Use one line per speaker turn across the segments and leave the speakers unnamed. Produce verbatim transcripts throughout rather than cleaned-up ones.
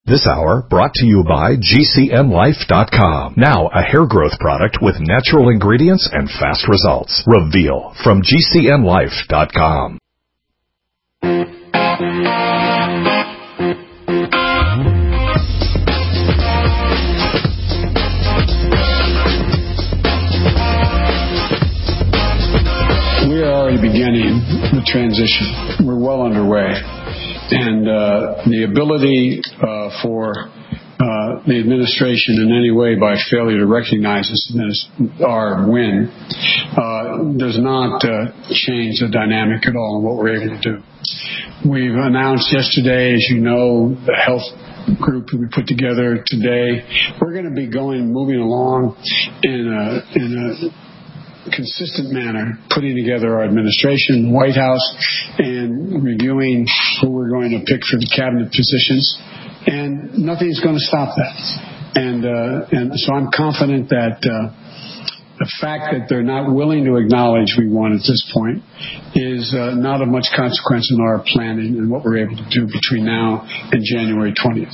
This hour brought to you by G C N Life dot com. Now a hair growth product with natural ingredients and fast results. Reveal from G C N Life dot com.
We are already beginning the transition. We're well underway. And uh, the ability uh, for uh, the administration in any way by failure to recognize this our win uh, does not uh, change the dynamic at all in what we're able to do. We've announced yesterday, as you know, the health group that we put together today. We're going to be going, moving along in a, in a consistent manner, putting together our administration, White House, and reviewing who we're going to pick for the cabinet positions, and nothing's going to stop that. And uh, and so I'm confident that uh, the fact that they're not willing to acknowledge we won at this point is uh, not of much consequence in our planning and what we're able to do between now and January twentieth.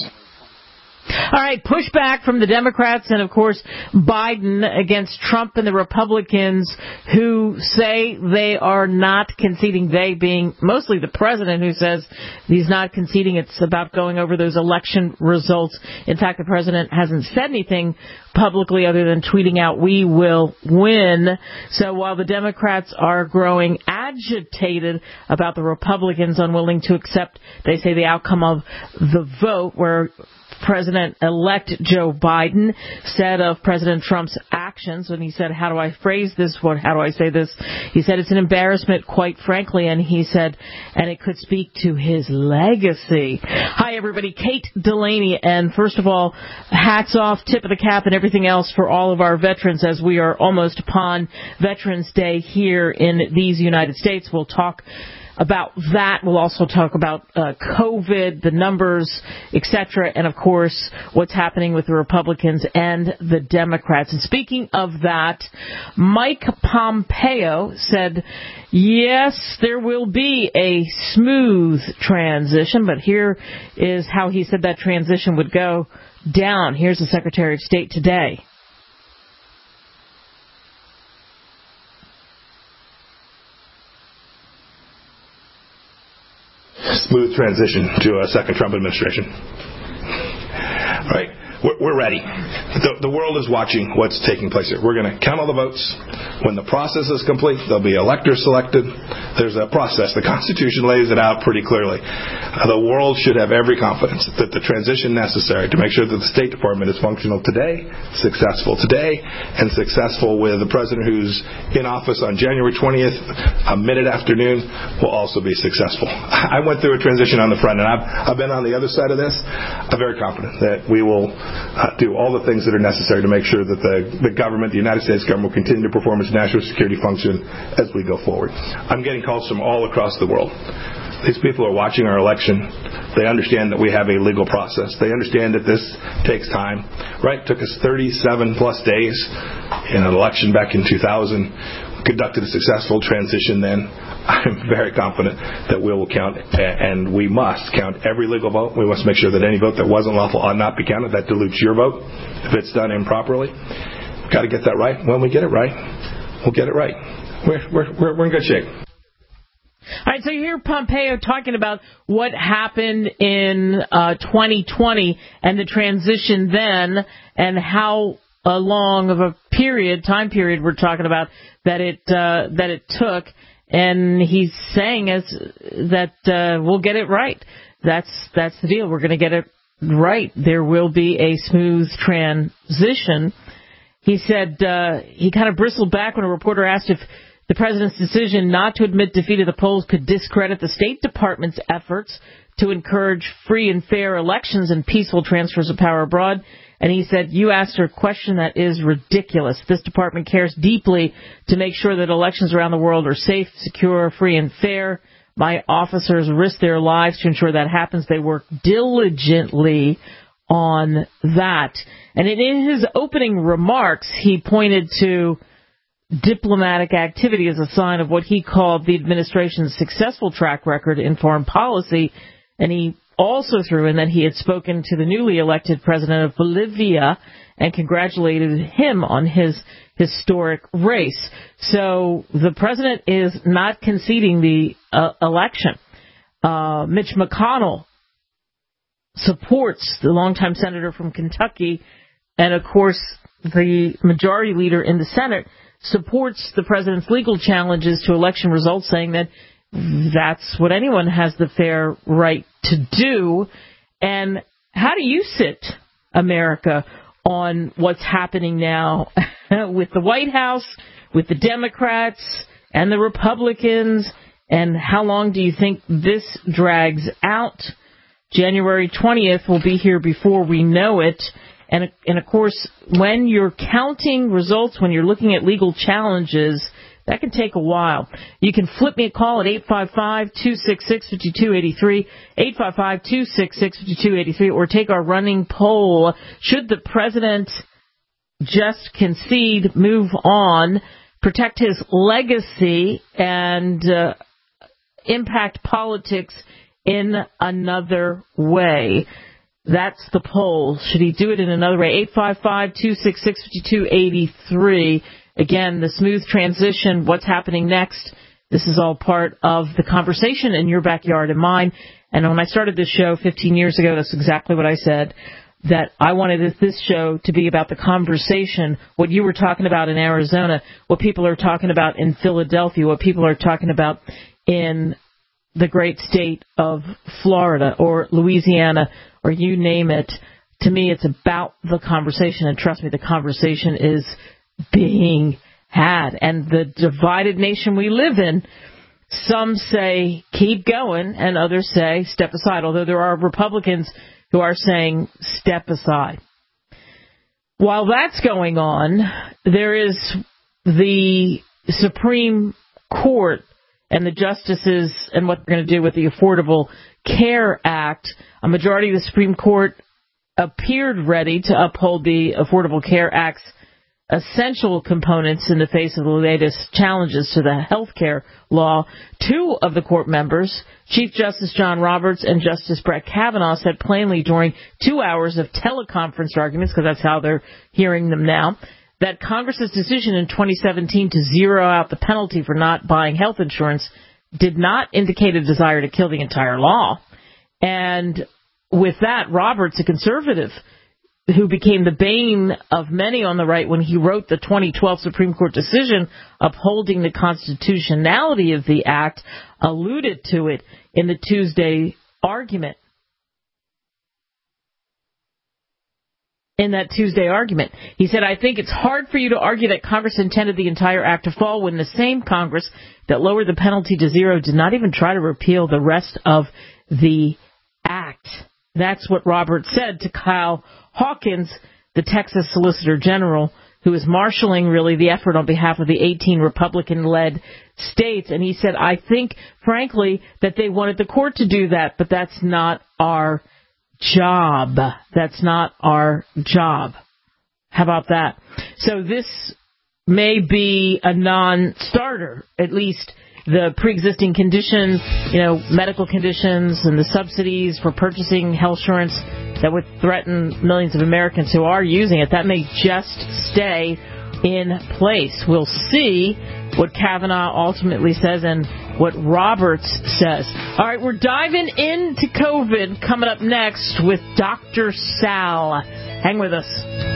All right, pushback from the Democrats and, of course, Biden against Trump and the Republicans who say they are not conceding, they being mostly the president who says he's not conceding. It's about going over those election results. In fact, the president hasn't said anything publicly other than tweeting out, "We will win." So while the Democrats are growing agitated about the Republicans unwilling to accept, they say, the outcome of the vote, where President-elect Joe Biden said of President Trump's actions, when he said, how do I phrase this, what, how do I say this? He said it's an embarrassment, quite frankly, and he said, and it could speak to his legacy. Hi, everybody. Kate Delaney, and first of all, hats off, tip of the cap, and everything else for all of our veterans as we are almost upon Veterans Day here in these United States. We'll talk about that. We'll also talk about uh, COVID, the numbers, et cetera, and, of course, what's happening with the Republicans and the Democrats. And speaking of that, Mike Pompeo said, yes, there will be a smooth transition, but here is how he said that transition would go down. Here's the Secretary of State today.
Smooth transition to a second Trump administration. All right. We're, we're ready. The, the world is watching what's taking place here. We're going to count all the votes. When the process is complete, there'll be electors selected. There's a process. The Constitution lays it out pretty clearly. Uh, the world should have every confidence that the transition necessary to make sure that the State Department is functional today, successful today, and successful with the president who's in office on January twentieth, a mid-afternoon, will also be successful. I went through a transition on the front, and I've, I've been on the other side of this. I'm very confident that we will Uh, do all the things that are necessary to make sure that the, the government, the United States government, will continue to perform its national security function as we go forward. I'm getting calls from all across the world. These people are watching our election. They understand that we have a legal process. They understand that this takes time. Right? It took us thirty-seven plus days in an election back in two thousand. Conducted a successful transition then. I'm very confident that we will count, and we must count every legal vote. We must make sure that any vote that wasn't lawful ought not be counted. That dilutes your vote if it's done improperly. We've got to get that right. When we get it right, we'll get it right. We're, we're, we're, we're in good shape.
All right, so you hear Pompeo talking about what happened in uh, twenty twenty and the transition then, and how uh, long of a period, time period we're talking about that it uh, that it took. And he's saying as that uh, we'll get it right. That's that's the deal. We're going to get it right. There will be a smooth transition. He said uh, he kind of bristled back when a reporter asked if the president's decision not to admit defeat at the polls could discredit the State Department's efforts to encourage free and fair elections and peaceful transfers of power abroad. And he said, you asked her a question that is ridiculous. This department cares deeply to make sure that elections around the world are safe, secure, free, and fair. My officers risk their lives to ensure that happens. They work diligently on that. And in his opening remarks, he pointed to diplomatic activity as a sign of what he called the administration's successful track record in foreign policy. And he also threw in that he had spoken to the newly elected president of Bolivia and congratulated him on his historic race. So the president is not conceding the uh, election. Uh, Mitch McConnell supports the longtime senator from Kentucky, and of course the majority leader in the Senate supports the president's legal challenges to election results, saying that that's what anyone has the fair right to do. And how do you sit, America, on what's happening now with the White House, with the Democrats and the Republicans, and how long do you think this drags out? January twentieth will be here before we know it. And, and of course, when you're counting results, when you're looking at legal challenges, that can take a while. You can flip me a call at eight five five, two six six, five two eight three, eight five five, two six six, five two eight three, or take our running poll. Should the president just concede, move on, protect his legacy, and uh, impact politics in another way? That's the poll. Should he do it in another way? eight five five, two six six, five two eight three. Again, the smooth transition, what's happening next, this is all part of the conversation in your backyard and mine. And when I started this show fifteen years ago, that's exactly what I said, that I wanted this show to be about the conversation, what you were talking about in Arizona, what people are talking about in Philadelphia, what people are talking about in the great state of Florida or Louisiana, or you name it. To me, it's about the conversation, and trust me, the conversation is being had. And the divided nation we live in, some say keep going, and others say step aside, although there are Republicans who are saying step aside. While that's going on, there is the Supreme Court and the justices and what they're going to do with the Affordable Care Act. A majority of the Supreme Court appeared ready to uphold the Affordable Care Act's essential components in the face of the latest challenges to the health care law. Two of the court members, Chief Justice John Roberts and Justice Brett Kavanaugh, said plainly during two hours of teleconference arguments, because that's how they're hearing them now, that Congress's decision in twenty seventeen to zero out the penalty for not buying health insurance did not indicate a desire to kill the entire law. And with that, Roberts, a conservative, who became the bane of many on the right when he wrote the twenty twelve Supreme Court decision upholding the constitutionality of the act, alluded to it in the Tuesday argument. In that Tuesday argument, he said, I think it's hard for you to argue that Congress intended the entire act to fall when the same Congress that lowered the penalty to zero did not even try to repeal the rest of the act. That's what Roberts said to Kyle Hawkins, the Texas Solicitor General, who is marshaling really the effort on behalf of the eighteen Republican-led states. And he said, I think, frankly, that they wanted the court to do that, but that's not our job. That's not our job. How about that? So this may be a non-starter, at least the pre-existing condition, you know, medical conditions and the subsidies for purchasing health insurance that would threaten millions of Americans who are using it. That may just stay in place. We'll see what Kavanaugh ultimately says and what Roberts says. All right, we're diving into COVID coming up next with Doctor Sal. Hang with us.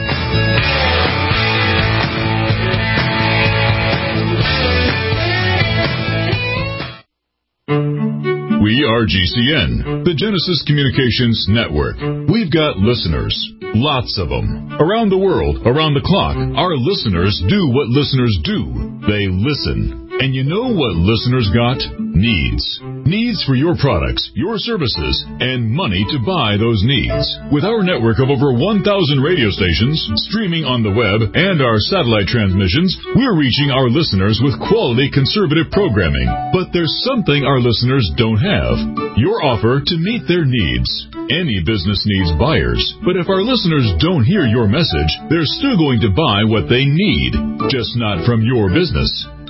We are G C N, the Genesis Communications Network. We've got listeners, lots of them. Around the world, around the clock, our listeners do what listeners do. They listen. And you know what listeners got? Needs. Needs for your products, your services, and money to buy those needs. With our network of over one thousand radio stations, streaming on the web, and our satellite transmissions, we're reaching our listeners with quality conservative programming. But there's something our listeners don't have. Your offer to meet their needs. Any business needs buyers, but if our listeners don't hear your message, they're still going to buy what they need, just not from your business.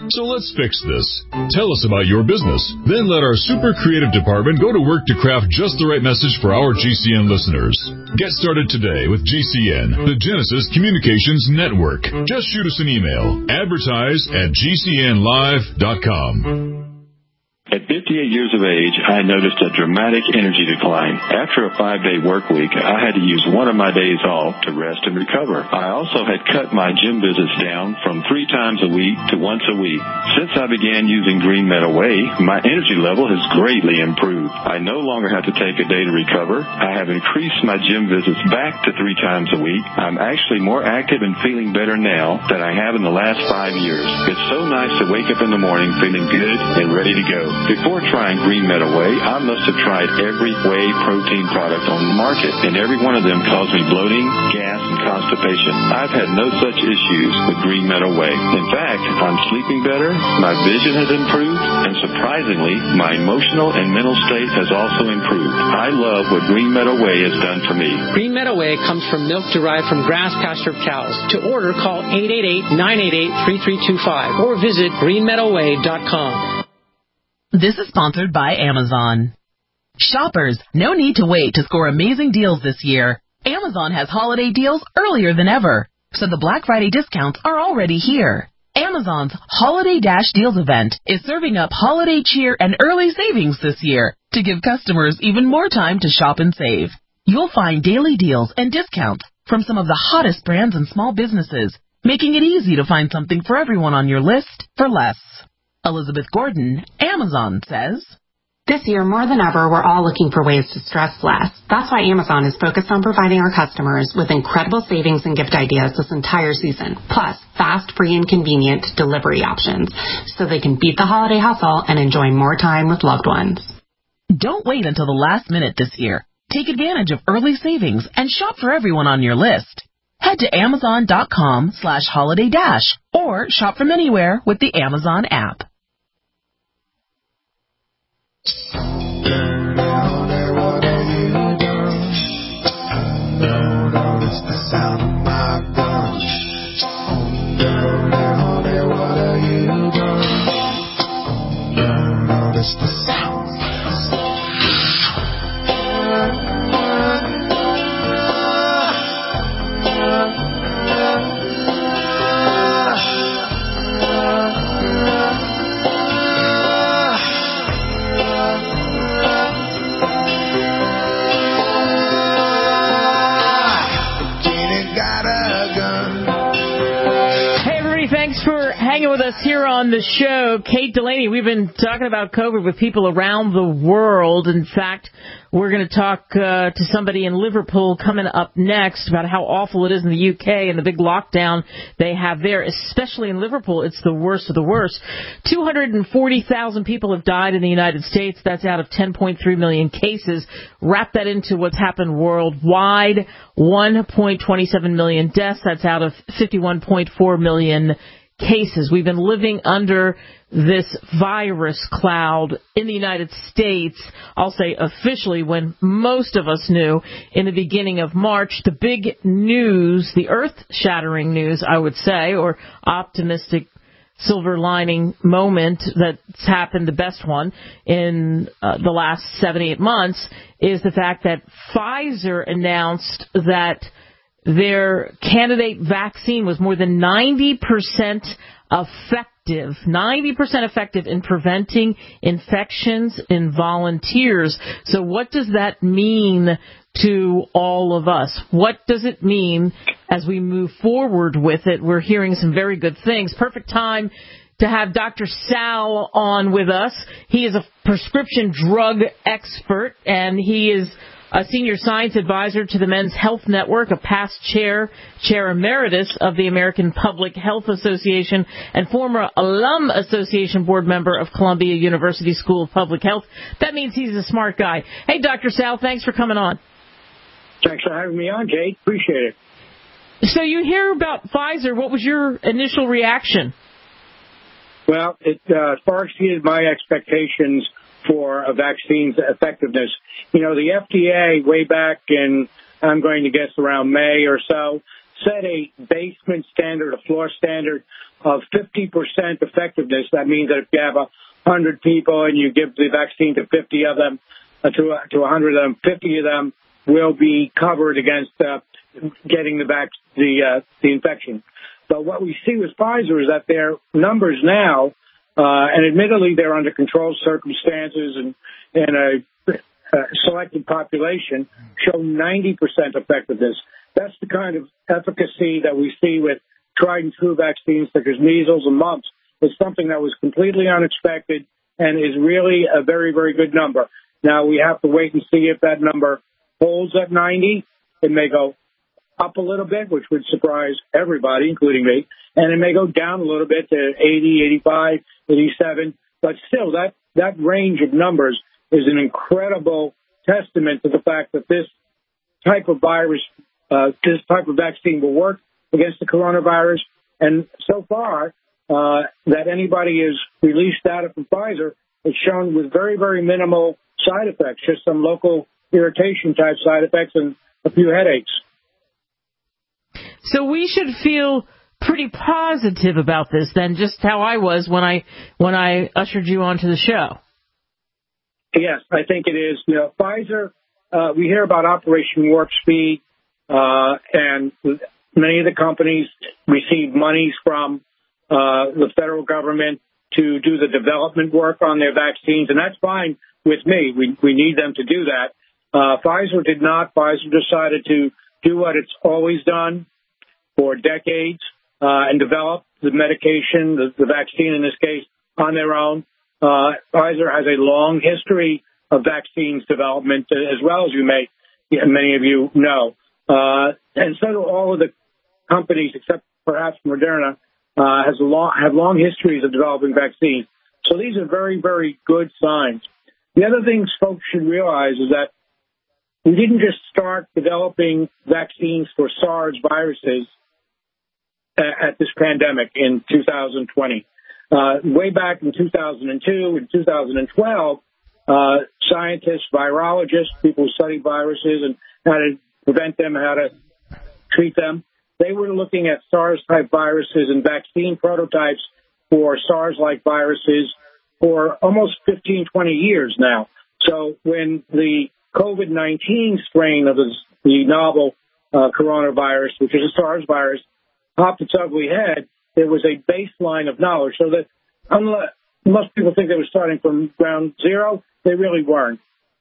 So let's fix this. Tell us about your business. Then let our super creative department go to work to craft just the right message for our G C N listeners. Get started today with G C N, the Genesis Communications Network. Just shoot us an email. Advertise at G C N live dot com.
At fifty-eight years of age, I noticed a dramatic energy decline. After a five-day work week, I had to use one of my days off to rest and recover. I also had cut my gym visits down from three times a week to once a week. Since I began using Green Meadow Whey, my energy level has greatly improved. I no longer have to take a day to recover. I have increased my gym visits back to three times a week. I'm actually more active and feeling better now than I have in the last five years. It's so nice to wake up in the morning feeling good and ready to go. Before trying Green Meadow Whey, I must have tried every whey protein product on the market, and every one of them caused me bloating, gas, and constipation. I've had no such issues with Green Meadow Whey. In fact, I'm sleeping better, my vision has improved, and surprisingly, my emotional and mental state has also improved. I love what Green Meadow Whey has done for me.
Green Meadow Whey comes from milk derived from grass-pastured cows. To order, call eight eight eight, nine eight eight, three three two five or visit green meadow whey dot com.
This is sponsored by Amazon. Shoppers, no need to wait to score amazing deals this year. Amazon has holiday deals earlier than ever, so the Black Friday discounts are already here. Amazon's Holiday Dash Deals event is serving up holiday cheer and early savings this year to give customers even more time to shop and save. You'll find daily deals and discounts from some of the hottest brands and small businesses, making it easy to find something for everyone on your list for less. Elizabeth Gordon, Amazon, says,
This year, more than ever, we're all looking for ways to stress less. That's why Amazon is focused on providing our customers with incredible savings and gift ideas this entire season, plus fast, free, and convenient delivery options, so they can beat the holiday hustle and enjoy more time with loved ones.
Don't wait until the last minute this year. Take advantage of early savings and shop for everyone on your list. Head to amazon.com slash holiday dash or shop from anywhere with the Amazon app.
With us here on the show, Kate Delaney. We've been talking about COVID with people around the world. In fact, we're going to talk uh, to somebody in Liverpool coming up next about how awful it is in the U K and the big lockdown they have there, especially in Liverpool. It's the worst of the worst. two hundred forty thousand people have died in the United States. That's out of ten point three million cases. Wrap that into what's happened worldwide. one point two seven million deaths. That's out of fifty-one point four million cases. We've been living under this virus cloud in the United States, I'll say officially, when most of us knew in the beginning of March. The big news, the earth-shattering news, I would say, or optimistic silver lining moment that's happened, the best one in uh, the last seven, eight months, is the fact that Pfizer announced that their candidate vaccine was more than ninety percent effective, ninety percent effective in preventing infections in volunteers. So what does that mean to all of us? What does it mean as we move forward with it? We're hearing some very good things. Perfect time to have Doctor Sal on with us. He is a prescription drug expert, and he is a senior science advisor to the Men's Health Network, a past chair, chair emeritus of the American Public Health Association, and former alum association board member of Columbia University School of Public Health. That means he's a smart guy. Hey, Doctor Sal, thanks for coming on.
Thanks for having me on, Kate. Appreciate it.
So you hear about Pfizer. What was your initial reaction?
Well, it uh, far exceeded my expectations for a vaccine's effectiveness. You know, the F D A, way back in, I'm going to guess around May or so, set a basement standard, a floor standard of fifty percent effectiveness. That means that if you have a hundred people and you give the vaccine to fifty of them, uh, to to a hundred of them, fifty of them will be covered against uh, getting the vac- the uh, the infection. But what we see with Pfizer is that their numbers now, uh, and admittedly they're under controlled circumstances and in a uh, selected population, show ninety percent effectiveness. That's the kind of efficacy that we see with tried and true vaccines such as measles and mumps. It's something that was completely unexpected and is really a very, very good number. Now, we have to wait and see if that number holds at ninety. It may go up a little bit, which would surprise everybody, including me, and it may go down a little bit to eighty, eighty-five, eighty-seven. But still, that, that range of numbers is an incredible testament to the fact that this type of virus, uh, this type of vaccine will work against the coronavirus. And so far, uh, that anybody has released data from Pfizer, it's shown with very, very minimal side effects, just some local irritation type side effects and a few headaches.
So we should feel pretty positive about this then, just how I was when I when I ushered you onto the show.
Yes, I think it is. You know, Pfizer, uh, we hear about Operation Warp Speed, uh, and many of the companies receive monies from uh, the federal government to do the development work on their vaccines, and that's fine with me. We we need them to do that. Uh, Pfizer did not. Pfizer decided to do what it's always done for decades uh, and develop the medication, the, the vaccine in this case, on their own. Uh, Pfizer has a long history of vaccines development, as well as you may, many of you know. Uh, and so do all of the companies, except perhaps Moderna, uh, has a long, have long histories of developing vaccines. So these are very, very good signs. The other things folks should realize is that we didn't just start developing vaccines for SARS viruses at this pandemic in two thousand twenty. Uh, way back in two thousand two and two thousand twelve, uh, scientists, virologists, people who study viruses and how to prevent them, how to treat them, they were looking at SARS-type viruses and vaccine prototypes for SARS-like viruses for almost fifteen, twenty years now. So when the COVID nineteen strain of the, the novel uh, coronavirus, which is a SARS virus, popped its ugly head, there was a baseline of knowledge. So that unless, most people think they were starting from ground zero, they really weren't.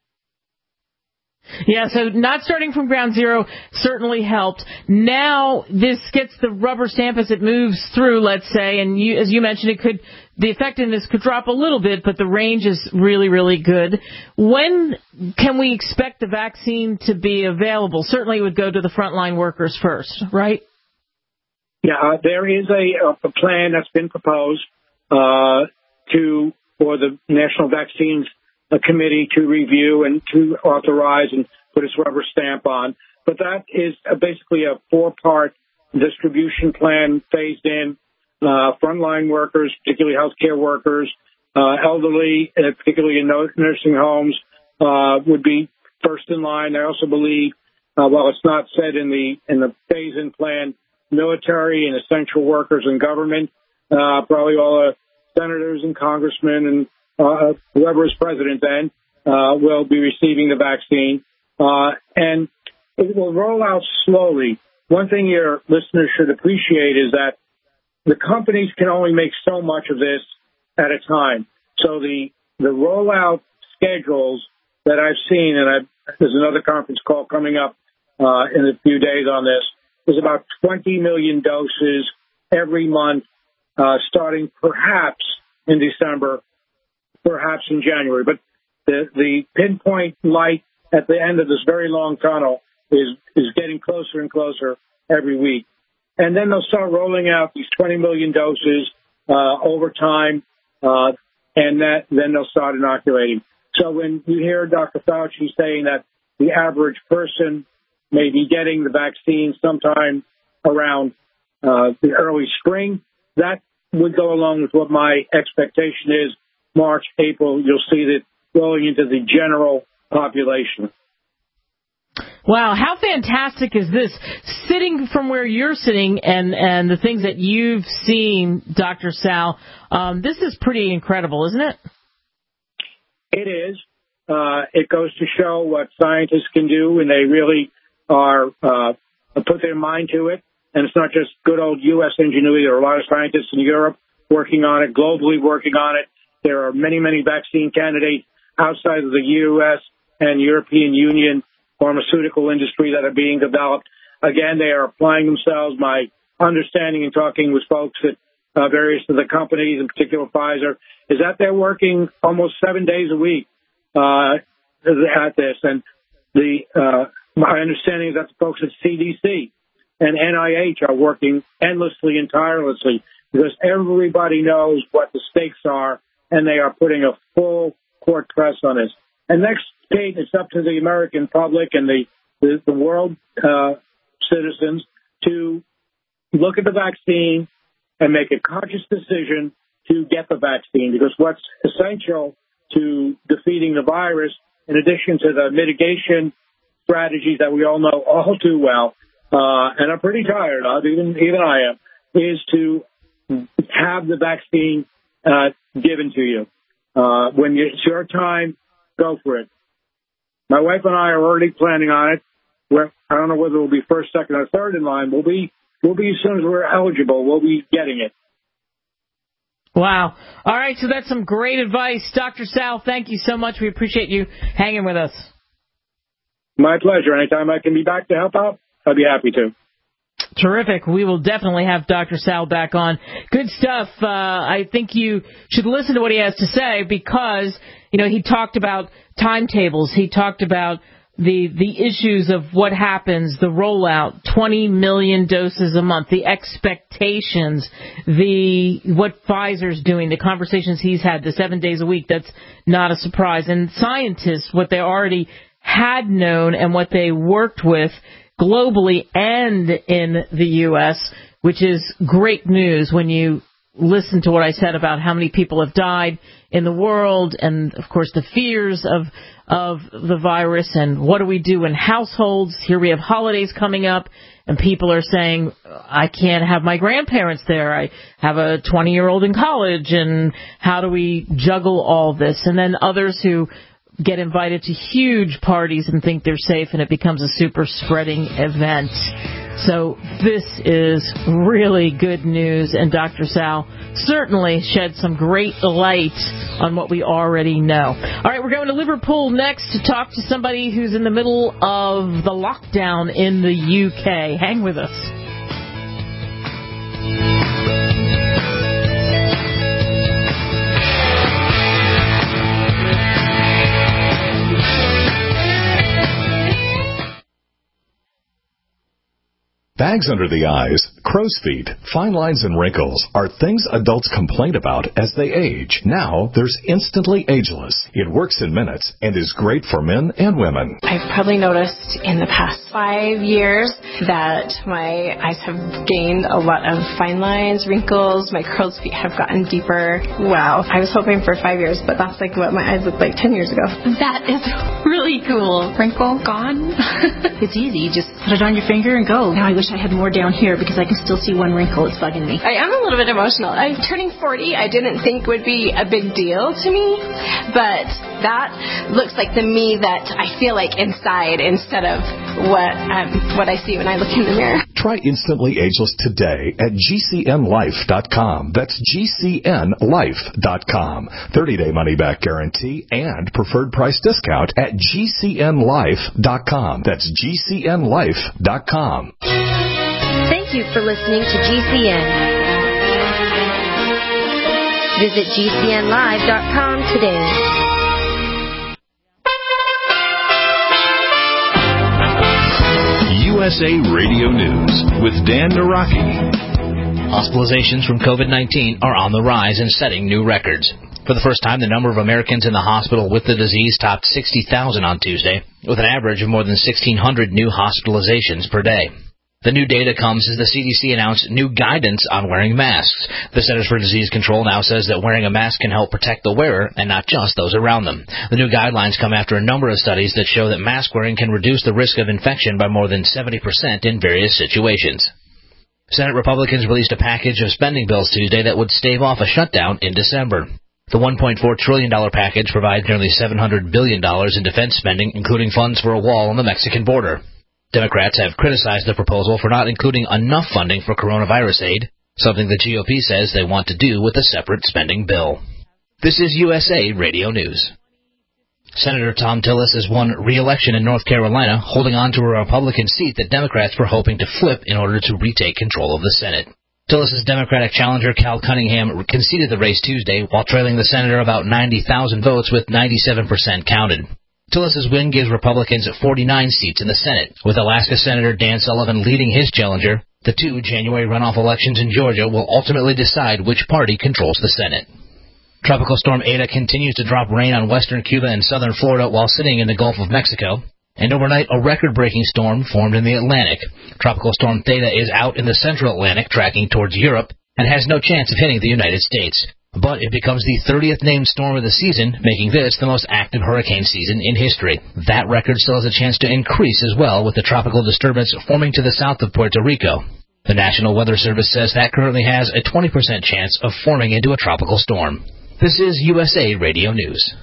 Yeah, so not starting from ground zero certainly helped. Now this gets the rubber stamp as it moves through, let's say, and you, as you mentioned, it could, the effectiveness could drop a little bit, but the range is really, really good. When can we expect the vaccine to be available? Certainly it would go to the frontline workers first, right?
Yeah, uh, there is a, a plan that's been proposed uh, to for the National Vaccines uh, Committee to review and to authorize and put its rubber stamp on. But that is a, basically a four-part distribution plan phased in. Uh, frontline workers, particularly healthcare workers, uh, elderly, uh, particularly in nursing homes, uh, would be first in line. I also believe, uh, while it's not said in the in the phase-in plan, military and essential workers in government, uh, probably all the senators and congressmen and uh, whoever is president then uh, will be receiving the vaccine. Uh, and it will roll out slowly. One thing your listeners should appreciate is that the companies can only make so much of this at a time. So the the rollout schedules that I've seen, and I've, there's another conference call coming up uh, in a few days on this, is about twenty million doses every month, uh, starting perhaps in December, perhaps in January. But the, the pinpoint light at the end of this very long tunnel is, is getting closer and closer every week. And then they'll start rolling out these twenty million doses uh, over time, uh, and that then they'll start inoculating. So when you hear Doctor Fauci saying that the average person may be getting the vaccine sometime around uh, the early spring, that would go along with what my expectation is. March, April, you'll see that rolling into the general population.
Wow, how fantastic is this? Sitting from where you're sitting and, and the things that you've seen, Doctor Sal, um, this is pretty incredible, isn't it?
It is. Uh, it goes to show what scientists can do when they really are uh, put their mind to it. And it's not just good old U S ingenuity. There are a lot of scientists in Europe working on it, globally working on it. There are many, many vaccine candidates outside of the U S and European Union pharmaceutical industry that are being developed. Again, they are applying themselves. My understanding in talking with folks at uh, various of the companies, in particular Pfizer, is that they're working almost seven days a week uh, at this. And the uh, my understanding is that the folks at C D C and N I H are working endlessly and tirelessly because everybody knows what the stakes are, and they are putting a full court press on this. And next, Kate, it's up to the American public and the, the, the world uh, citizens to look at the vaccine and make a conscious decision to get the vaccine, because what's essential to defeating the virus, in addition to the mitigation strategies that we all know all too well, uh, and I'm pretty tired of, even, even I am, is to have the vaccine uh, given to you. Uh, when it's your time, go for it. My wife and I are already planning on it. We're, I don't know whether we'll be first, second, or third in line. We'll be, we'll be as soon as we're eligible. We'll be getting it.
Wow. All right, so that's some great advice. Doctor Sal, thank you so much. We appreciate you hanging with us.
My pleasure. Anytime I can be back to help out, I'd be happy to.
Terrific. We will definitely have Doctor Sal back on. Good stuff. Uh, I think you should listen to what he has to say because, you know, he talked about timetables. He talked about the the issues of what happens, the rollout, twenty million doses a month, the expectations, the what Pfizer's doing, the conversations he's had, the seven days a week. That's not a surprise. And scientists, what they already had known and what they worked with globally and in the U S, which is great news when you listen to what I said about how many people have died in the world and, of course, the fears of of the virus and what do we do in households. Here we have holidays coming up, and people are saying, I can't have my grandparents there. I have a twenty-year-old in college, and how do we juggle all this? And then others who get invited to huge parties and think they're safe, and it becomes a super spreading event. So this is really good news, and Doctor Sal certainly shed some great light on what we already know. All right, we're going to Liverpool next to talk to somebody who's in the middle of the lockdown in the U K. Hang with us.
Bags under the eyes, crow's feet, fine lines and wrinkles are things adults complain about as they age. Now there's Instantly Ageless. It works in minutes and is great for men and women.
I've probably noticed in the past five years that my eyes have gained a lot of fine lines, wrinkles, my crow's feet have gotten deeper. Wow. I was hoping for five years, but that's like what my eyes looked like ten years ago.
That is really cool. Wrinkle gone.
It's easy. You just put it on your finger and go. Now I wish I had more down here because I can still see one wrinkle. It's bugging me.
I am a little bit emotional. I'm turning forty. I didn't think would be a big deal to me, but that looks like the me that I feel like inside instead of what um, what I see when I look in the mirror.
Try Instantly Ageless today at G C N life dot com. That's G C N life dot com. thirty-day money-back guarantee and preferred price discount at G C N life dot com. That's G C N life dot com.
Thank you for listening to G C N. Visit G C N live dot com today.
U S A Radio News with Dan Naraki.
Hospitalizations from COVID nineteen are on the rise and setting new records. For the first time, the number of Americans in the hospital with the disease topped sixty thousand on Tuesday, with an average of more than sixteen hundred new hospitalizations per day. The new data comes as the C D C announced new guidance on wearing masks. The Centers for Disease Control now says that wearing a mask can help protect the wearer and not just those around them. The new guidelines come after a number of studies that show that mask wearing can reduce the risk of infection by more than seventy percent in various situations. Senate Republicans released a package of spending bills Tuesday that would stave off a shutdown in December. The one point four trillion dollars package provides nearly seven hundred billion dollars in defense spending, including funds for a wall on the Mexican border. Democrats have criticized the proposal for not including enough funding for coronavirus aid, something the G O P says they want to do with a separate spending bill. This is U S A Radio News. Senator Thom Tillis has won re-election in North Carolina, holding on to a Republican seat that Democrats were hoping to flip in order to retake control of the Senate. Tillis's Democratic challenger, Cal Cunningham, conceded the race Tuesday while trailing the senator about ninety thousand votes with ninety-seven percent counted. Tillis's win gives Republicans forty-nine seats in the Senate, with Alaska Senator Dan Sullivan leading his challenger. The two January runoff elections in Georgia will ultimately decide which party controls the Senate. Tropical Storm Eta continues to drop rain on western Cuba and southern Florida while sitting in the Gulf of Mexico. And overnight, a record-breaking storm formed in the Atlantic. Tropical Storm Theta is out in the central Atlantic, tracking towards Europe, and has no chance of hitting the United States. But it becomes the thirtieth named storm of the season, making this the most active hurricane season in history. That record still has a chance to increase as well, with the tropical disturbance forming to the south of Puerto Rico. The National Weather Service says that currently has a twenty percent chance of forming into a tropical storm. This is U S A Radio News.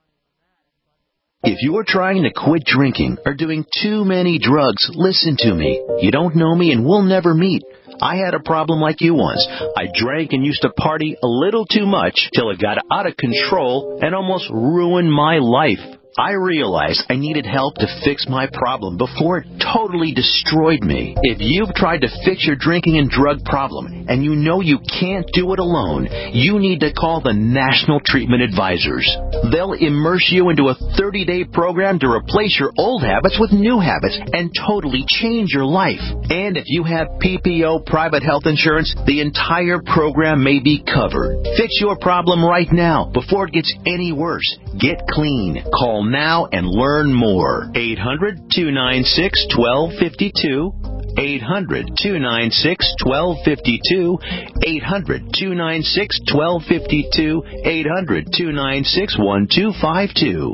If you're trying to quit drinking or doing too many drugs, listen to me. You don't know me and we'll never meet. I had a problem like you once. I drank and used to party a little too much till it got out of control and almost ruined my life. I realized I needed help to fix my problem before it totally destroyed me. If you've tried to fix your drinking and drug problem and you know you can't do it alone, you need to call the National Treatment Advisors. They'll immerse you into a thirty-day program to replace your old habits with new habits and totally change your life. And if you have P P O private health insurance, the entire program may be covered. Fix your problem right now before it gets any worse. Get clean. Call now and learn more. eight hundred, two nine six, one two five two. eight hundred, two nine six, one two five two. eight hundred, two nine six, one two five two. eight hundred, two nine six, one two five two.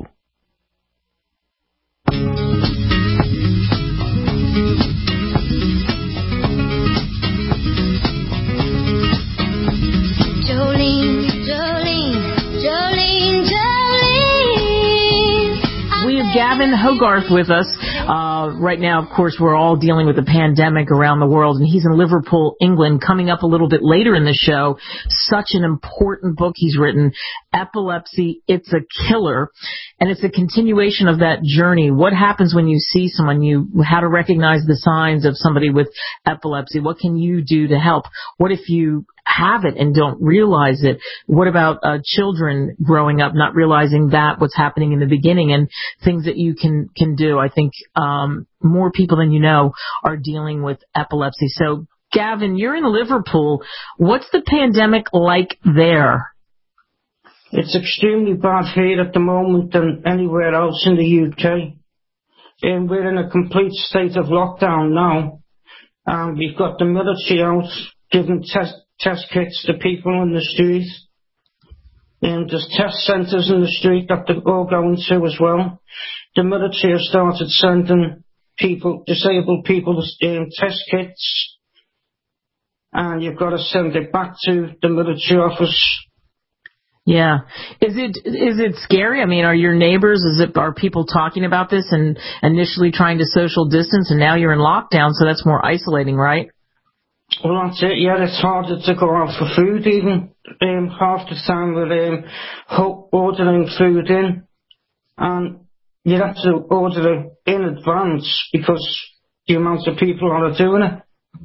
Jolene, Jolene, Jolene, Jolene.
We have Gavin Hogarth with us. Uh, right now, of course, we're all dealing with the pandemic around the world, and he's in Liverpool, England. Coming up a little bit later in the show, such an important book he's written, Epilepsy, It's a Killer. And it's a continuation of that journey. What happens when you see someone, you, how to recognize the signs of somebody with epilepsy? What can you do to help? What if you have it and don't realize it? What about uh, children growing up not realizing that, what's happening in the beginning, and things that you can, can do? I think um, more people than you know are dealing with epilepsy. So, Gavin, you're in Liverpool. What's the pandemic like there?
It's extremely bad here at the moment than anywhere else in the U K. And we're in a complete state of lockdown now. Um, we've got the military out giving test, test kits to people in the street. And there's test centres in the street that they're all going to as well. The military have started sending people, disabled people, um, test kits. And you've got to send it back to the military office.
Yeah. Is it, is it scary? I mean, are your neighbors, is it, are people talking about this and initially trying to social distance, and now you're in lockdown, so that's more isolating, right?
Well, that's it. Yeah, it's harder to go out for food even. Um, half the time we're um, ordering food in, and you have to order it in advance because the amount of people are doing it.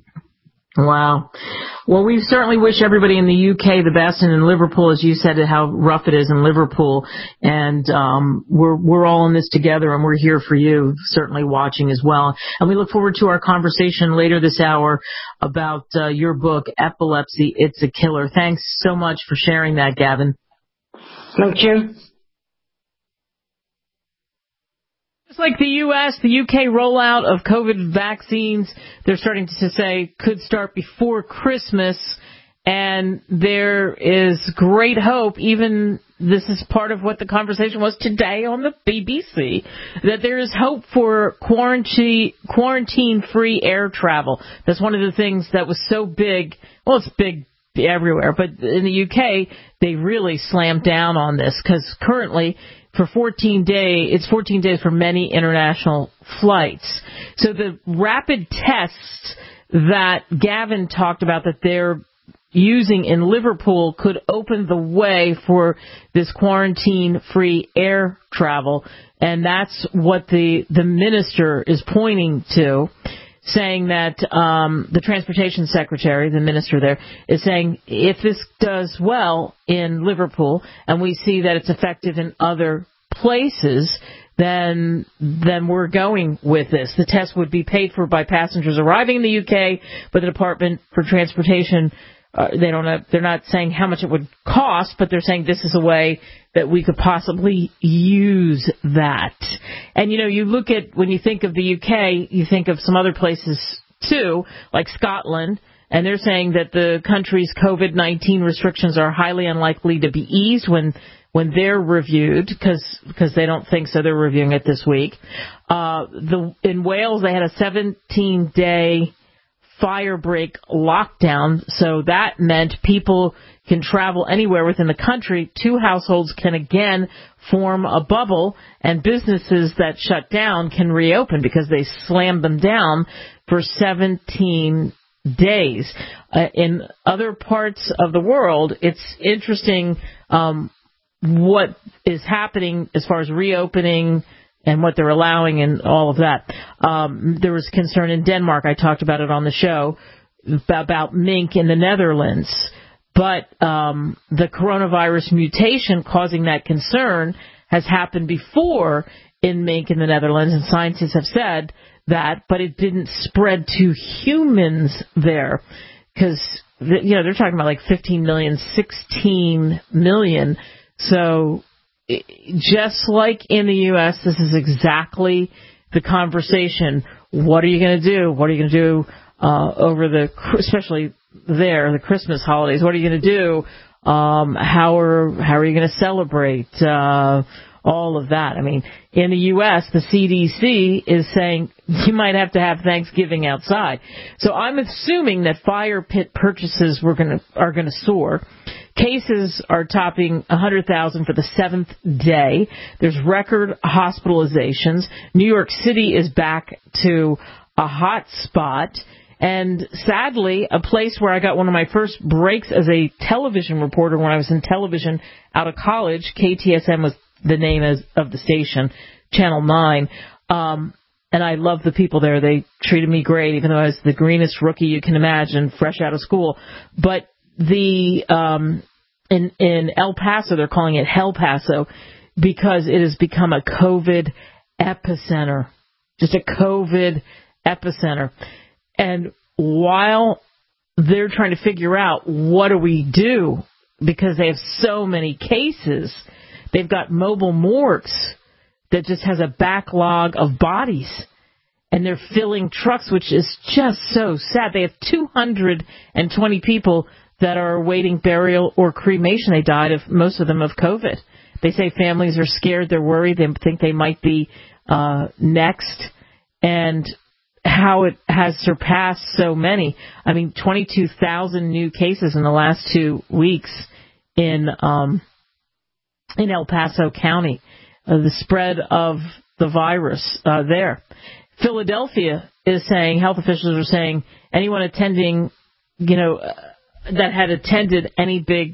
Wow. Well, we certainly wish everybody in the U K the best, and in Liverpool, as you said, how rough it is in Liverpool. And um, we're we're all in this together, and we're here for you, certainly watching as well. And we look forward to our conversation later this hour about uh, your book, Epilepsy, It's a Killer. Thanks so much for sharing that, Gavin.
Thank you.
It's like the U S, the U K rollout of COVID vaccines, they're starting to say could start before Christmas. And there is great hope, even this is part of what the conversation was today on the B B C, that there is hope for quarantine, quarantine-free air travel. That's one of the things that was so big. Well, it's big everywhere, but in the U K, they really slammed down on this because currently for fourteen days, it's fourteen days for many international flights. So the rapid tests that Gavin talked about that they're using in Liverpool could open the way for this quarantine-free air travel, and that's what the the minister is pointing to, saying that um, the transportation secretary, the minister there, is saying if this does well in Liverpool and we see that it's effective in other places, then then we're going with this. The test would be paid for by passengers arriving in the U K, but the Department for Transportation, Uh, they don't have, they're not saying how much it would cost, but they're saying this is a way that we could possibly use that. And, you know, you look at, when you think of the U K, you think of some other places, too, like Scotland, and they're saying that the country's COVID nineteen restrictions are highly unlikely to be eased when when they're reviewed, because because they don't think so. They're reviewing it this week. Uh, the in Wales, they had a seventeen-day fire break lockdown, so that meant people can travel anywhere within the country. Two households can again form a bubble, and businesses that shut down can reopen because they slammed them down for seventeen days. Uh, in other parts of the world, it's interesting um, what is happening as far as reopening and what they're allowing and all of that. Um, there was concern in Denmark. I talked about it on the show about mink in the Netherlands. But um, the coronavirus mutation causing that concern has happened before in mink in the Netherlands, and scientists have said that, but it didn't spread to humans there because, you know, they're talking about like fifteen million, sixteen million. So just like in the U S, this is exactly the conversation. What are you going to do? What are you going to do uh, over the, especially there, the Christmas holidays? What are you going to do? Um, how are how are you going to celebrate? Uh, all of that. I mean, in the U S, the C D C is saying you might have to have Thanksgiving outside. So I'm assuming that fire pit purchases were going to are going to soar. Cases are topping one hundred thousand for the seventh day. There's record hospitalizations. New York City is back to a hot spot. And sadly, a place where I got one of my first breaks as a television reporter when I was in television out of college, K T S M was the name as, of the station, Channel nine. Um, and I love the people there. They treated me great, even though I was the greenest rookie you can imagine, fresh out of school. But the um, in, in El Paso, they're calling it Hell Paso because it has become a COVID epicenter, just a COVID epicenter. And while they're trying to figure out what do we do because they have so many cases, they've got mobile morgues that just has a backlog of bodies. And they're filling trucks, which is just so sad. They have two hundred twenty people that are awaiting burial or cremation. They died of, most of them of COVID. They say families are scared. They're worried. They think they might be uh, next. And how it has surpassed so many. I mean, twenty-two thousand new cases in the last two weeks in um, in El Paso County. Uh, the spread of the virus uh, there. Philadelphia is saying, health officials are saying, anyone attending, you know, uh, that had attended any big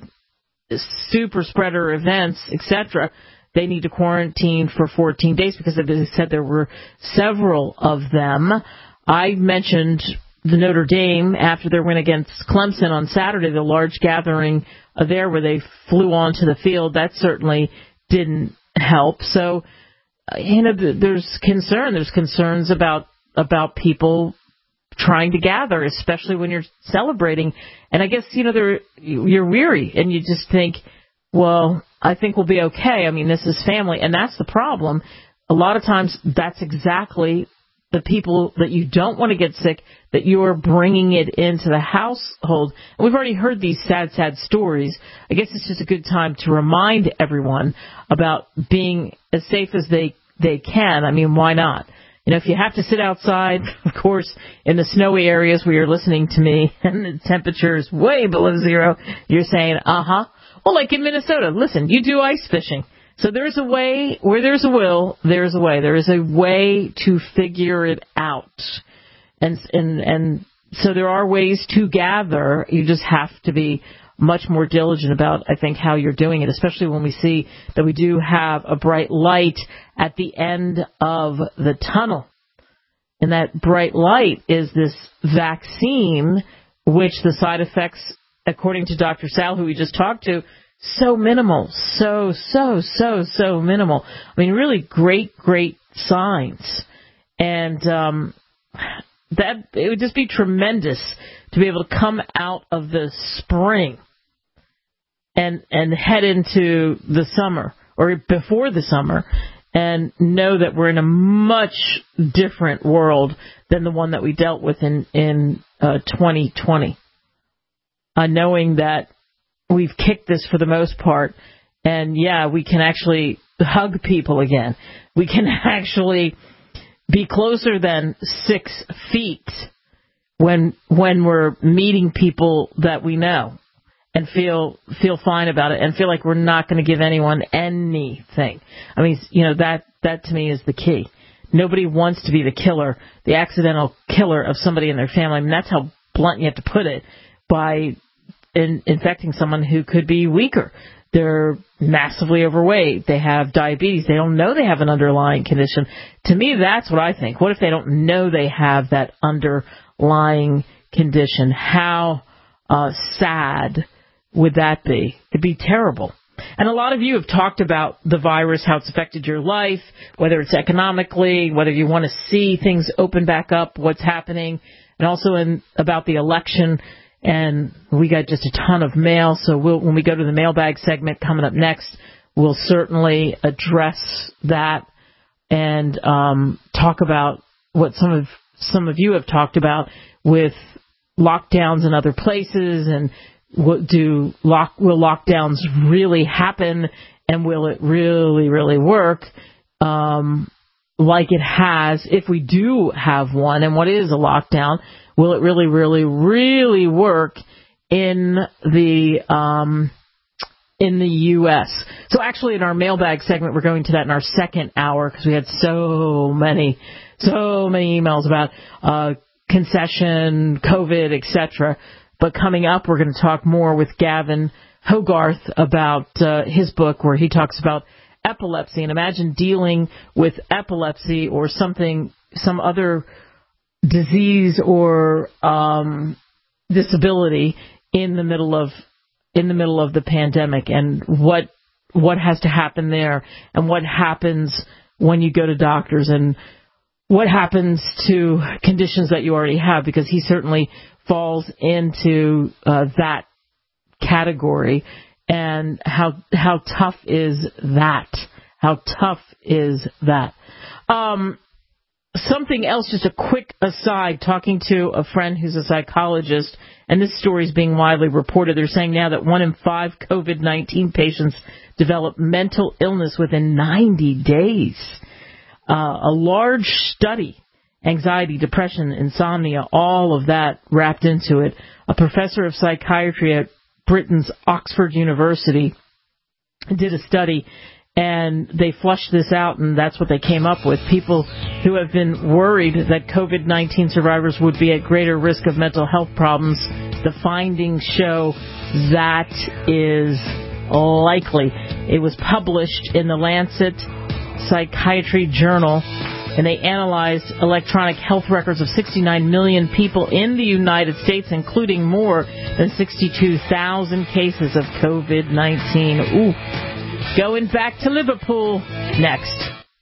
super spreader events, et cetera, they need to quarantine for fourteen days because they said there were several of them. I mentioned the Notre Dame after their win against Clemson on Saturday, the large gathering there where they flew onto the field. That certainly didn't help. So, you know, there's concern. There's concerns about about people trying to gather, especially when you're celebrating. And I guess, you know, they're, you're weary and you just think, well, I think we'll be okay. I mean, this is family. And that's the problem. a lot of times that's exactly the people that you don't want to get sick, that you're bringing it into the household. And we've already heard these sad, sad stories. I guess it's just a good time to remind everyone about being as safe as they, they can. I mean, why not? You know, if you have to sit outside, of course, in the snowy areas where you're listening to me and the temperature is way below zero, you're saying, uh-huh. Well, like in Minnesota, listen, you do ice fishing. So there's a way, where there's a will, there's a way. There is a way to figure it out. And, and, and so there are ways to gather. You just have to be much more diligent about, I think, how you're doing it, especially when we see that we do have a bright light at the end of the tunnel. And that bright light is this vaccine, which the side effects, according to Doctor Sal, who we just talked to, so minimal, so, so, so, so minimal. I mean, really great, great signs. And um, that it would just be tremendous to be able to come out of the spring and and head into the summer or before the summer and know that we're in a much different world than the one that we dealt with in, in uh, twenty twenty. Uh, knowing that we've kicked this for the most part, and yeah, we can actually hug people again. We can actually be closer than six feet when when we're meeting people that we know, and feel feel fine about it, and feel like we're not going to give anyone anything. I mean, you know, that that to me is the key. Nobody wants to be the killer, the accidental killer of somebody in their family. I mean, that's how blunt you have to put it, by in, infecting someone who could be weaker. They're massively overweight. They have diabetes. They don't know they have an underlying condition. To me, that's what I think. What if they don't know they have that underlying condition? How uh, sad would that be? It'd be terrible. And a lot of you have talked about the virus, how it's affected your life, whether it's economically, whether you want to see things open back up, what's happening, and also in about the election. And we got just a ton of mail, so we'll, when we go to the mailbag segment coming up next, we'll certainly address that and um, talk about what some of some of you have talked about with lockdowns in other places, and what do lock will lockdowns really happen, and will it really really work um, like it has if we do have one, and what is a lockdown? Will it really, really, really work in the um, in the U S? So actually, in our mailbag segment, we're going to that in our second hour because we had so many, so many emails about uh, concession, COVID, et cetera. But coming up, we're going to talk more with Gavin Hogarth about uh, his book where he talks about epilepsy. And imagine dealing with epilepsy or something, some other disease or um, disability in the middle of in the middle of the pandemic, and what what has to happen there, and what happens when you go to doctors, and what happens to conditions that you already have, because he certainly falls into uh, that category. And how how tough is that? How tough is that? Um, Something else, just a quick aside, talking to a friend who's a psychologist, and this story is being widely reported. They're saying now that one in five COVID nineteen patients develop mental illness within ninety days. Uh, a large study, anxiety, depression, insomnia, all of that wrapped into it. A professor of psychiatry at Britain's Oxford University did a study, and they flushed this out, and that's what they came up with. People who have been worried that COVID nineteen survivors would be at greater risk of mental health problems, the findings show that is likely. It was published in the Lancet Psychiatry Journal, and they analyzed electronic health records of sixty-nine million people in the United States, including more than sixty-two thousand cases of COVID nineteen. Ooh. Going back to Liverpool next.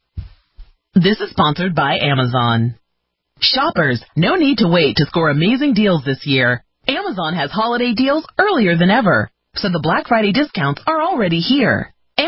This is sponsored by Amazon. Shoppers, no need to wait to score amazing deals this year. Amazon has holiday deals earlier than ever, so the Black Friday discounts are already here. Amazon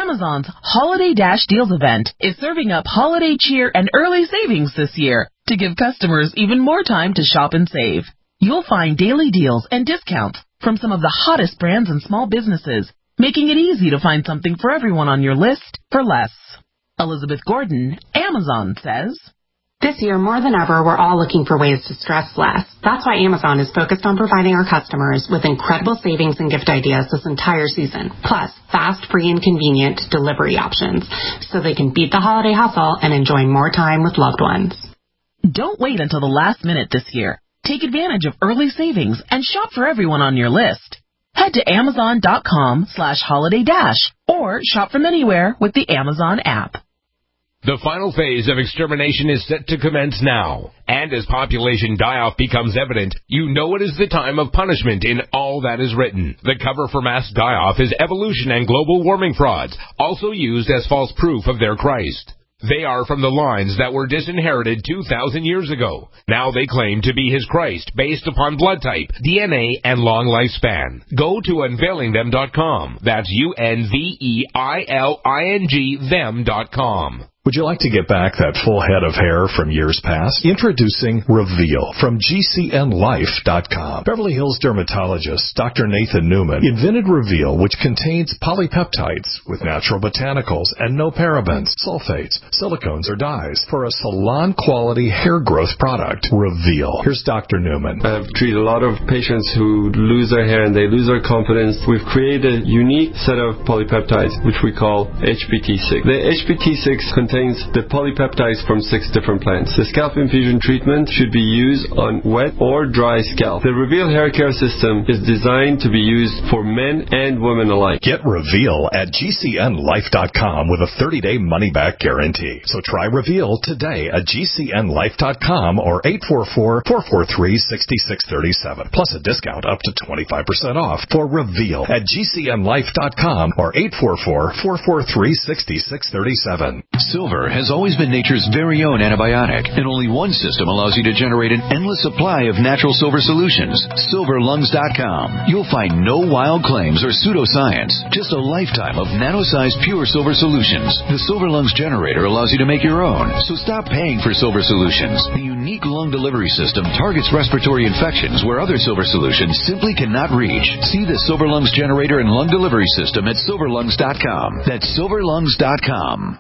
Amazon's Holiday Dash Deals event is serving up holiday cheer and early savings this year to give customers even more time to shop and save. You'll find daily deals and discounts from some of the hottest brands and small businesses, making it easy to find something for everyone on your list for less. Elizabeth Gordon, Amazon, says,
This year, more than ever, we're all looking for ways to stress less. That's why Amazon is focused on providing our customers with incredible savings and gift ideas this entire season, plus fast, free, and convenient delivery options, so they can beat the holiday hustle and enjoy more time with loved ones.
Don't wait until the last minute this year. Take advantage of early savings and shop for everyone on your list. Head to amazon.com slash holiday dash or shop from anywhere with the Amazon app.
The final phase of extermination is set to commence now. And as population die-off becomes evident, you know it is the time of punishment in all that is written. The cover for mass die-off is evolution and global warming frauds, also used as false proof of their Christ. They are from the lines that were disinherited two thousand years ago. Now they claim to be his Christ based upon blood type, D N A, and long lifespan. Go to unveiling them dot com. That's U N V E I L I N G them dot com.
Would you like to get back that full head of hair from years past? Introducing Reveal from G C N life dot com. Beverly Hills dermatologist Doctor Nathan Newman invented Reveal, which contains polypeptides with natural botanicals and no parabens, sulfates, silicones, or dyes for a salon-quality hair growth product. Reveal. Here's Doctor Newman.
I've treated a lot of patients who lose their hair and they lose their confidence. We've created a unique set of polypeptides, which we call H P T six. The H P T six contains the polypeptides from six different plants. The scalp infusion treatment should be used on wet or dry scalp. The Reveal hair care system is designed to be used for men and women alike.
Get Reveal at G C N life dot com with a thirty-day money-back guarantee. So try Reveal today at G C N life dot com or eight four four, four four three, six six three seven. Plus a discount up to twenty-five percent off for Reveal at G C N life dot com or eight four four, four four three, six six three seven.
Silver has always been nature's very own antibiotic, and only one system allows you to generate an endless supply of natural silver solutions. silver lungs dot com. You'll find no wild claims or pseudoscience, just a lifetime of nano-sized pure silver solutions. The Silver Lungs generator allows you to make your own, so stop paying for silver solutions. The unique lung delivery system targets respiratory infections where other silver solutions simply cannot reach. See the Silver Lungs generator and lung delivery system at silver lungs dot com. That's silver lungs dot com.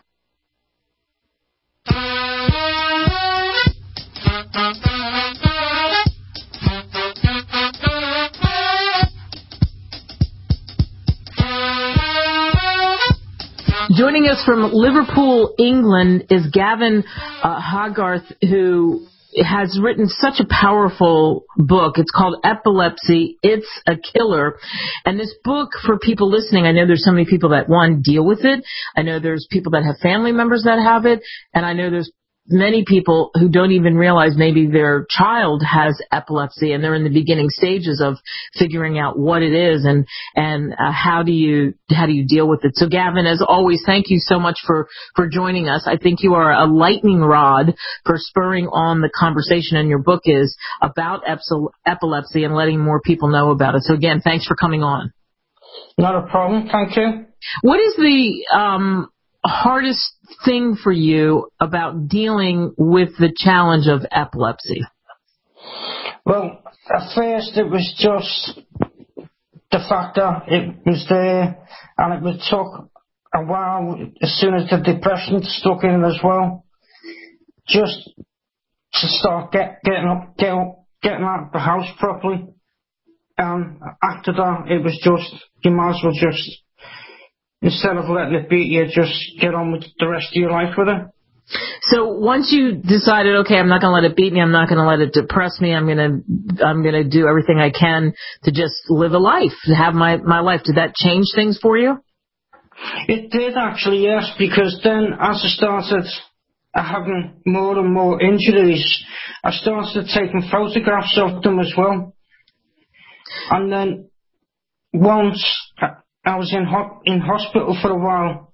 Joining us from Liverpool, England, is Gavin uh, Hogarth, who has written such a powerful book. It's called Epilepsy, It's a Killer. And this book, for people listening, I know there's so many people that, one, deal with it. I know there's people that have family members that have it. And I know there's many people who don't even realize maybe their child has epilepsy and they're in the beginning stages of figuring out what it is and and uh, how do you how do you deal with it. So Gavin, as always, thank you so much for for joining us. I think you are a lightning rod for spurring on the conversation, and your book is about epilepsy and letting more people know about it. So again, thanks for coming on.
Not a problem. Thank you.
What is the um hardest thing for you about dealing with the challenge of epilepsy?
Well, at first it was just the fact that it was there, and it took a while as soon as the depression stuck in as well, just to start get, getting up, get up, getting out of the house properly. And after that, it was just, you might as well just, instead of letting it beat you, just get on with the rest of your life with it.
So once you decided, okay, I'm not going to let it beat me, I'm not going to let it depress me, I'm going to I'm going to do everything I can to just live a life, to have my, my life. Did that change things for you?
It did actually, yes, because then as I started having more and more injuries, I started taking photographs of them as well. And then once I was in ho- in hospital for a while,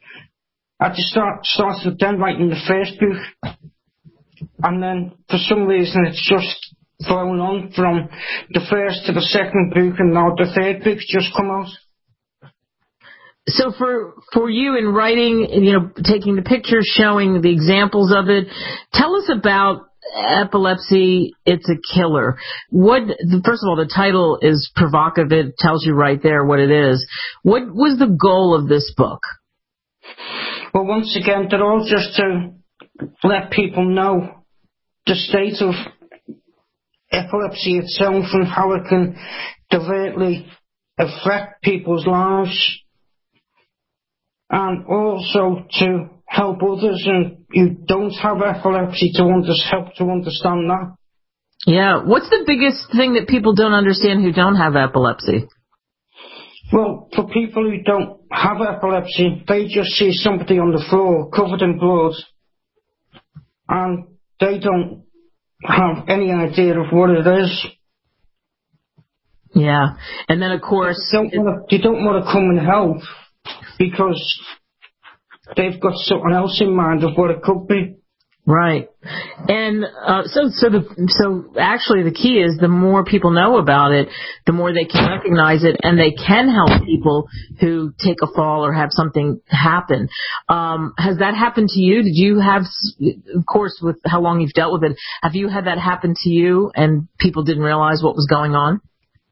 I just start, started then writing the first book. And then for some reason it's just flown on from the first to the second book, and now the third book's just come out.
So for for you in writing, you know, taking the pictures, showing the examples of it, tell us about Epilepsy, It's a Killer. What? First of all, the title is provocative. It tells you right there what it is. What was the goal of this book?
Well, once again, they're all just to let people know the state of epilepsy itself and how it can directly affect people's lives, and also to help others and who don't have epilepsy to under, help to understand that.
Yeah. What's the biggest thing that people don't understand who don't have epilepsy?
Well, for people who don't have epilepsy, they just see somebody on the floor covered in blood, and they don't have any idea of what it is.
Yeah. And then, of course,
they don't want to, they don't want to come and help because they've got something else in mind of what it could be.
Right. And uh, so so the so actually the key is the more people know about it, the more they can recognize it, and they can help people who take a fall or have something happen. Um, has that happened to you? Did you have, of course, with how long you've dealt with it, have you had that happen to you and people didn't realize what was going on?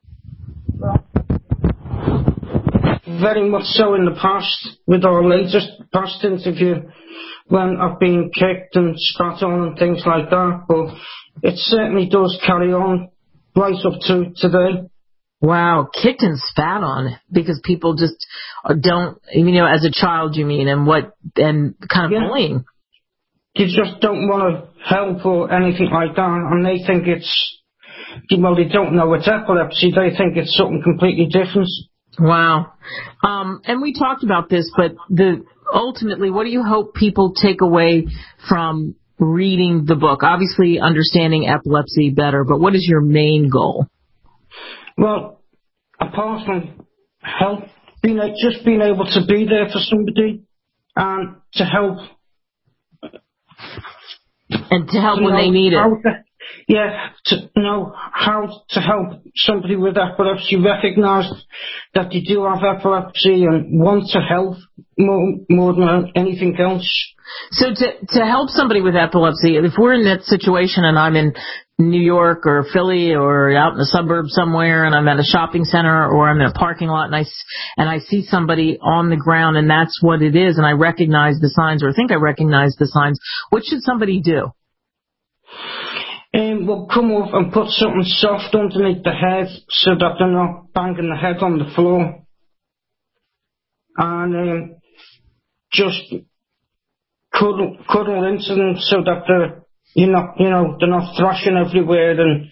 Very much so in the past, with our latest past interview, when I've been kicked and spat on and things like that, but it certainly does carry on right up to today.
Wow, kicked and spat on because people just don't, you know, as a child, you mean, and what, and kind of yeah. bullying.
They just don't want to help or anything like that, and they think it's, well, they don't know it's epilepsy, they think it's something completely different.
Wow. Um, and we talked about this, but the ultimately, what do you hope people take away from reading the book? Obviously, understanding epilepsy better, but what is your main goal?
Well, apart from help, being, just being able to be there for somebody and to help.
And to help when they need it.
To, yeah, to know how to help somebody with epilepsy recognise that they do have epilepsy and want to help more, more than anything else.
So to to help somebody with epilepsy, if we're in that situation and I'm in New York or Philly or out in the suburbs somewhere and I'm at a shopping center or I'm in a parking lot and I, and I see somebody on the ground and that's what it is and I recognize the signs or think I recognize the signs, what should somebody do?
Um, we'll come up and put something soft underneath the head so that they're not banging the head on the floor. And um, just cuddle, cuddle into them so that they're, you know, you know, they're not thrashing everywhere. And,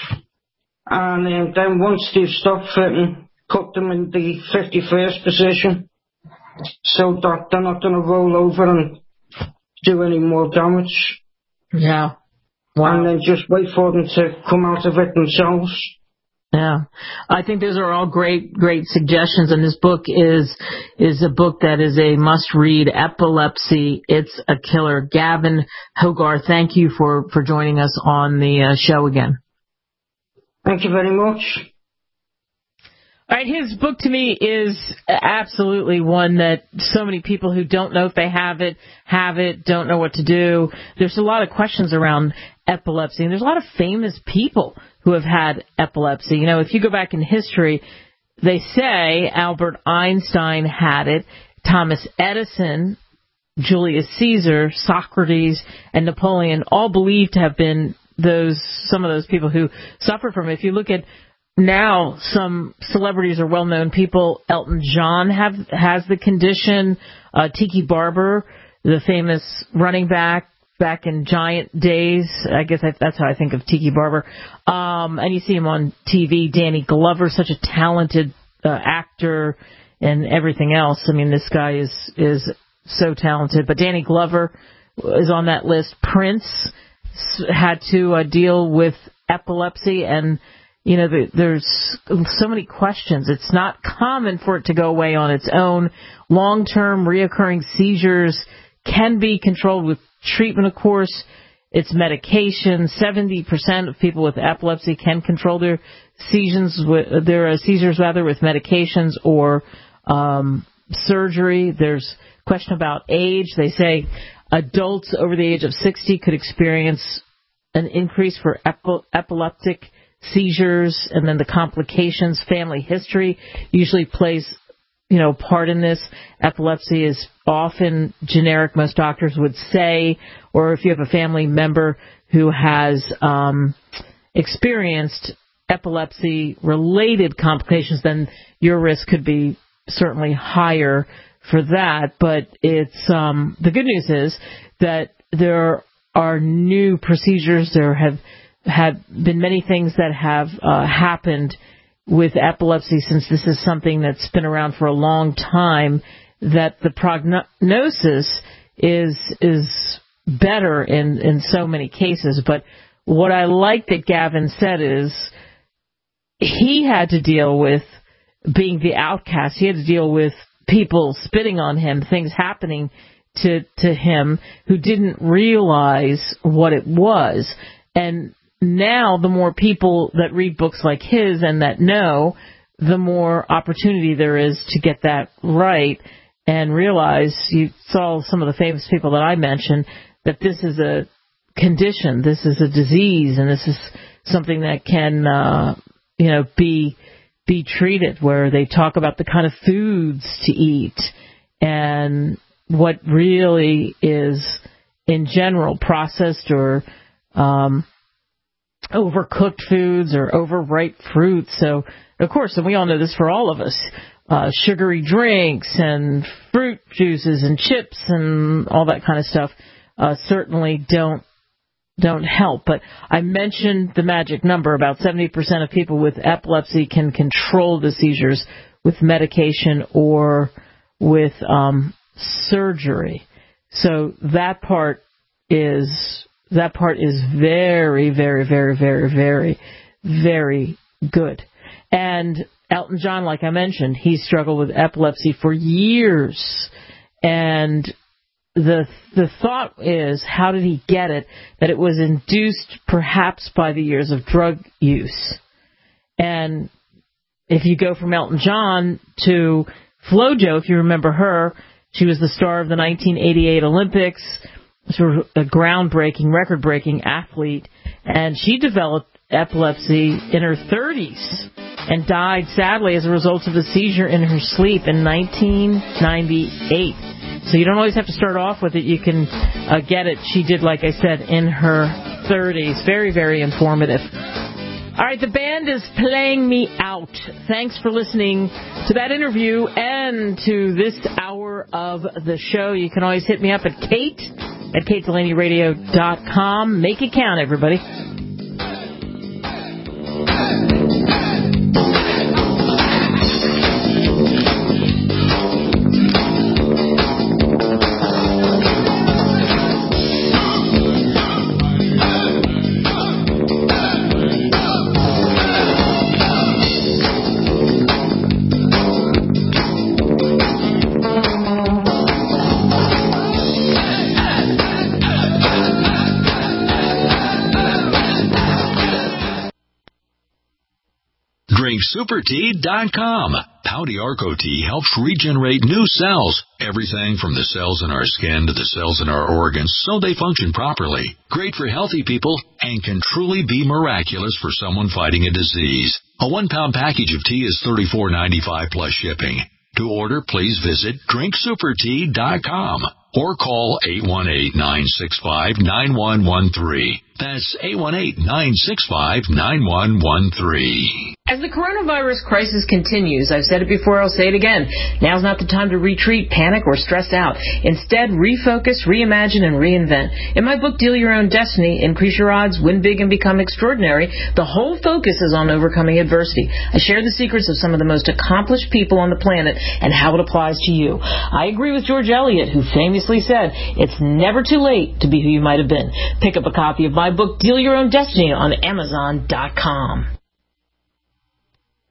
and um, then once they've stopped fitting, put them in the fifty-first position so that they're not going to roll over and do any more damage.
Yeah. Wow.
And then just wait for them to come out of it themselves.
Yeah. I think those are all great, great suggestions. And this book is, is a book that is a must read. Epilepsy, It's a Killer. Gavin Hogarth, thank you for, for joining us on the uh, show again.
Thank you very much.
All right, his book to me is absolutely one that so many people who don't know if they have it, have it, don't know what to do. There's a lot of questions around epilepsy, and there's a lot of famous people who have had epilepsy. You know, if you go back in history, they say Albert Einstein had it, Thomas Edison, Julius Caesar, Socrates, and Napoleon all believed to have been those some of those people who suffered from it. If you look at now, some celebrities are well-known people. Elton John have has the condition. Uh, Tiki Barber, the famous running back back in Giant days. I guess I, that's how I think of Tiki Barber. Um, and you see him on T V. Danny Glover, such a talented uh, actor and everything else. I mean, this guy is is so talented. But Danny Glover is on that list. Prince had to uh, deal with epilepsy and You know, there's so many questions. It's not common for it to go away on its own. Long-term reoccurring seizures can be controlled with treatment, of course. It's medication. seventy percent of people with epilepsy can control their seizures, their seizures rather, with medications or um, surgery. There's question about age. They say adults over the age of sixty could experience an increase for epi- epileptic seizures, and then the complications. Family history usually plays, you know, part in this. Epilepsy is often generic, most doctors would say, or if you have a family member who has um, experienced epilepsy-related complications, then your risk could be certainly higher for that. But it's um, the good news is that there are new procedures. There have have been many things that have uh, happened with epilepsy, since this is something that's been around for a long time, that the prognosis is is better in, in so many cases. But what I like that Gavin said is he had to deal with being the outcast. He had to deal with people spitting on him, things happening to to him who didn't realize what it was. And now the more people that read books like his and that know, the more opportunity there is to get that right and realize, you saw some of the famous people that I mentioned, that this is a condition, this is a disease, and this is something that can, uh, you know, be be treated, where they talk about the kind of foods to eat and what really is, in general, processed or um, overcooked foods or overripe fruits. So, of course, and we all know this for all of us, uh, sugary drinks and fruit juices and chips and all that kind of stuff uh, certainly don't don't help. But I mentioned the magic number. About seventy percent of people with epilepsy can control the seizures with medication or with um, surgery. So that part is that part is very, very, very, very, very, very good. And Elton John, like I mentioned, he struggled with epilepsy for years. And the the thought is, how did he get it? That it was induced perhaps by the years of drug use. And if you go from Elton John to FloJo, if you remember her, she was the star of the nineteen eighty-eight Olympics, sort of a groundbreaking, record-breaking athlete, and she developed epilepsy in her thirties and died, sadly, as a result of a seizure in her sleep in nineteen ninety-eight. So you don't always have to start off with it. You can uh, get it. She did, like I said, in her thirties. Very, very informative. All right, the band is playing me out. Thanks for listening to that interview and to this hour of the show. You can always hit me up at Kate at Kate Delaney Radio dot com. Make it count, everybody.
drink super tea dot com. Pouty Arco Tea helps regenerate new cells. Everything from the cells in our skin to the cells in our organs, so they function properly. Great for healthy people and can truly be miraculous for someone fighting a disease. A one-pound package of tea is thirty-four ninety-five plus shipping. To order, please visit drink super tea dot com or call eight one eight, nine six five, nine one one three. That's eight one eight, nine six five, nine one one three.
As the coronavirus crisis continues, I've said it before, I'll say it again, now's not the time to retreat, panic, or stress out. Instead, refocus, reimagine, and reinvent. In my book, Deal Your Own Destiny, Increase Your Odds, Win Big, and Become Extraordinary, the whole focus is on overcoming adversity. I share the secrets of some of the most accomplished people on the planet and how it applies to you. I agree with George Eliot, who famously said, it's never too late to be who you might have been. Pick up a copy of my book, Deal Your Own Destiny, on Amazon dot com.